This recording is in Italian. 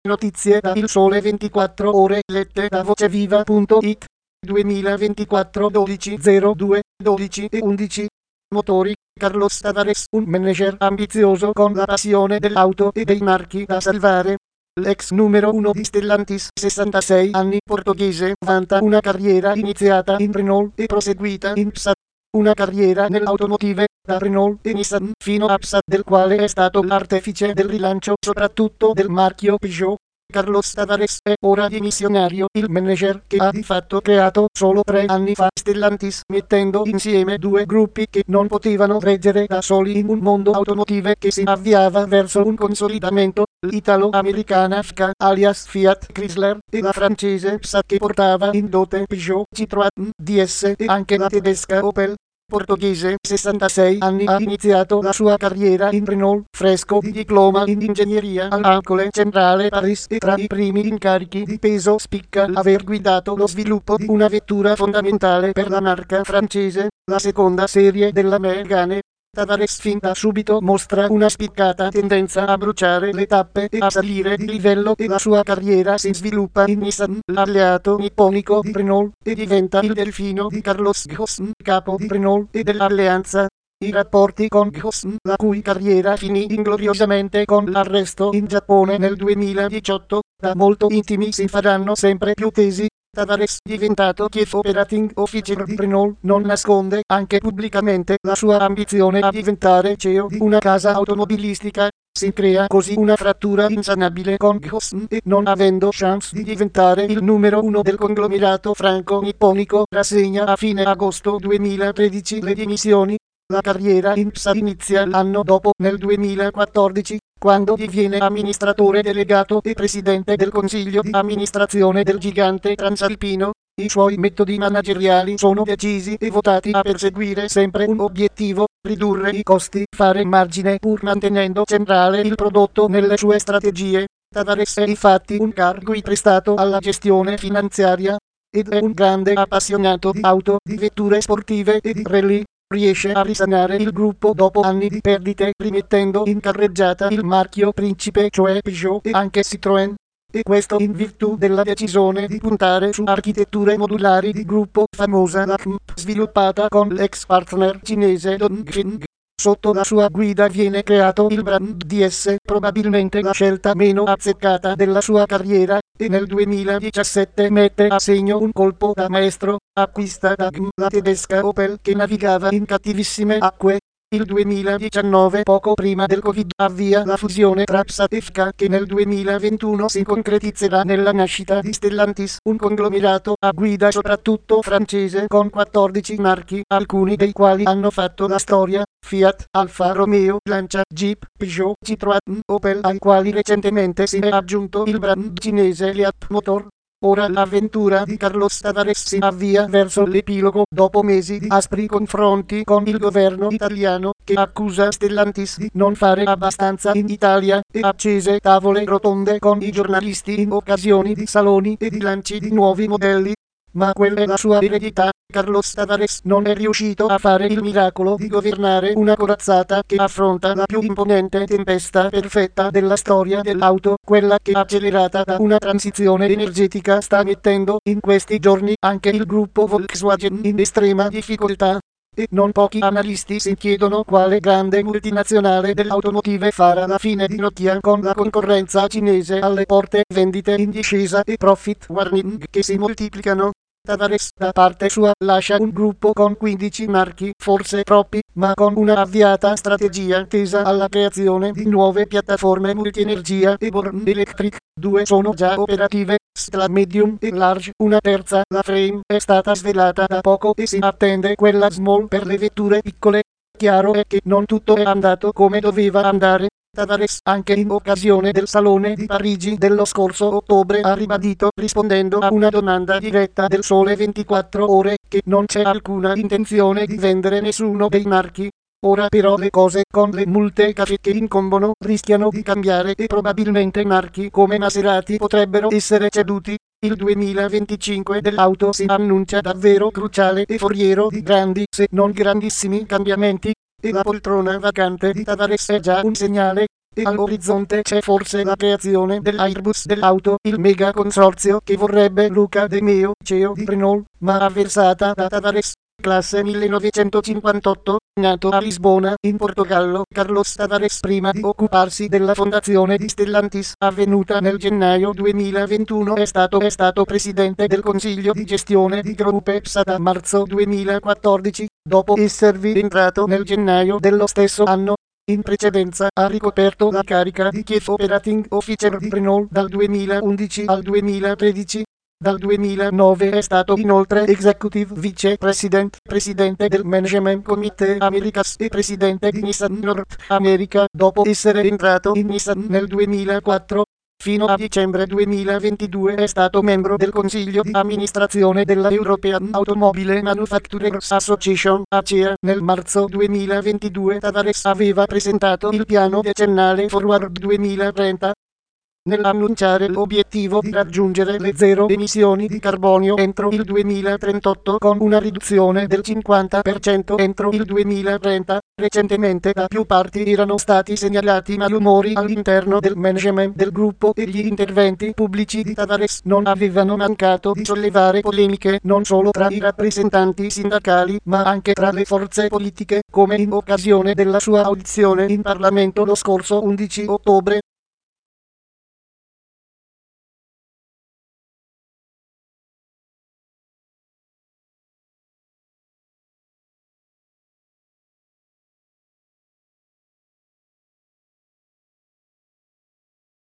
Notizie da Il Sole 24 Ore lette da voceviva.it 2024 12/02 12 e 11. Motori. Carlos Tavares, un manager ambizioso con la passione dell'auto e dei marchi da salvare. L'ex numero 1 di Stellantis, 66 anni, portoghese, vanta una carriera iniziata in Renault e proseguita in Psat. Una carriera nell'automotive, da Renault e Nissan fino a Psat, del quale è stato l'artefice del rilancio soprattutto del marchio Peugeot. Carlos Tavares è ora dimissionario, il manager che ha di fatto creato solo 3 anni fa Stellantis, mettendo insieme due gruppi che non potevano reggere da soli in un mondo automotive che si avviava verso un consolidamento, l'italo-americana FCA alias Fiat Chrysler e la francese PSAT che portava in dote Peugeot, Citroën, DS e anche la tedesca Opel. Portoghese, 66 anni, ha iniziato la sua carriera in Renault, fresco di diploma in ingegneria all'École Centrale Paris e tra i primi incarichi di peso spicca l'aver guidato lo sviluppo di una vettura fondamentale per la marca francese, la seconda serie della Mégane. Tavares fin da subito mostra una spiccata tendenza a bruciare le tappe e a salire di livello e la sua carriera si sviluppa in Nissan, l'alleato nipponico di Renault, e diventa il delfino di Carlos Ghosn, capo di Renault e dell'alleanza. I rapporti con Ghosn, la cui carriera finì ingloriosamente con l'arresto in Giappone nel 2018, da molto intimi si faranno sempre più tesi. Tavares, diventato Chief Operating Officer di Renault, non nasconde, anche pubblicamente, la sua ambizione a diventare CEO di una casa automobilistica. Si crea così una frattura insanabile con Ghosn e, non avendo chance di diventare il numero 1 del conglomerato franco-nipponico, rassegna a fine agosto 2013 le dimissioni. La carriera in PSA inizia l'anno dopo, nel 2014, quando diviene amministratore delegato e presidente del consiglio di amministrazione del gigante transalpino. I suoi metodi manageriali sono decisi e votati a perseguire sempre un obiettivo: ridurre i costi, fare margine pur mantenendo centrale il prodotto nelle sue strategie. Tavares è infatti un cargo prestato alla gestione finanziaria ed è un grande appassionato di auto, di vetture sportive e di rally. Riesce a risanare il gruppo dopo anni di perdite, rimettendo in carreggiata il marchio principe, cioè Peugeot, e anche Citroën. E questo in virtù della decisione di puntare su architetture modulari di gruppo, famosa la CMP, sviluppata con l'ex partner cinese Dongfeng. Sotto la sua guida viene creato il brand DS, probabilmente la scelta meno azzeccata della sua carriera, e nel 2017 mette a segno un colpo da maestro: acquista da GM la tedesca Opel che navigava in cattivissime acque. Il 2019, poco prima del Covid, avvia la fusione tra PSAT e FCA che nel 2021 si concretizzerà nella nascita di Stellantis, un conglomerato a guida soprattutto francese con 14 marchi, alcuni dei quali hanno fatto la storia: Fiat, Alfa Romeo, Lancia, Jeep, Peugeot, Citroën, Opel, ai quali recentemente si è aggiunto il brand cinese Liat Motor. Ora l'avventura di Carlos Tavares si avvia verso l'epilogo, dopo mesi di aspri confronti con il governo italiano, che accusa Stellantis di non fare abbastanza in Italia, e accese tavole rotonde con i giornalisti in occasione di saloni e di lanci di nuovi modelli. Ma quella è la sua eredità. Carlos Tavares non è riuscito a fare il miracolo di governare una corazzata che affronta la più imponente tempesta perfetta della storia dell'auto, quella che, accelerata da una transizione energetica, sta mettendo in questi giorni anche il gruppo Volkswagen in estrema difficoltà. E non pochi analisti si chiedono quale grande multinazionale dell'automotive farà la fine di Nokia con la concorrenza cinese alle porte, vendite in discesa e profit warning che si moltiplicano. Tavares, da parte sua, lascia un gruppo con 15 marchi, forse troppi, ma con una avviata strategia tesa alla creazione di nuove piattaforme multienergia e Born Electric. 2 sono già operative, Stla Medium e Large, una terza, la Frame, è stata svelata da poco e si attende quella Small per le vetture piccole. Chiaro è che non tutto è andato come doveva andare. Tavares, anche in occasione del Salone di Parigi dello scorso ottobre, ha ribadito, rispondendo a una domanda diretta del Sole 24 Ore, che non c'è alcuna intenzione di vendere nessuno dei marchi. Ora però le cose, con le multe che incombono, rischiano di cambiare e probabilmente marchi come Maserati potrebbero essere ceduti. Il 2025 dell'auto si annuncia davvero cruciale e foriero di grandi, se non grandissimi, cambiamenti. E la poltrona vacante di Tavares è già un segnale. E all'orizzonte c'è forse la creazione dell'Airbus dell'auto, il mega consorzio che vorrebbe Luca De Meo, CEO di Renault, ma avversata da Tavares. Classe 1958, nato a Lisbona, in Portogallo, Carlos Tavares prima di occuparsi della fondazione di Stellantis, avvenuta nel gennaio 2021 è stato presidente del consiglio di gestione di Grupo EPSA da marzo 2014, dopo esservi entrato nel gennaio dello stesso anno. In precedenza ha ricoperto la carica di Chief Operating Officer di Renault dal 2011 al 2013. Dal 2009 è stato inoltre Executive Vice President, presidente del Management Committee Americas e presidente di Nissan North America, dopo essere entrato in Nissan nel 2004. Fino a dicembre 2022 è stato membro del consiglio di amministrazione della European Automobile Manufacturers Association (ACEA). Nel marzo 2022 Tavares aveva presentato il piano decennale Forward 2030. Nell'annunciare l'obiettivo di raggiungere le zero emissioni di carbonio entro il 2038 con una riduzione del 50% entro il 2030, recentemente da più parti erano stati segnalati malumori all'interno del management del gruppo e gli interventi pubblici di Tavares non avevano mancato di sollevare polemiche non solo tra i rappresentanti sindacali ma anche tra le forze politiche, come in occasione della sua audizione in Parlamento lo scorso 11 ottobre.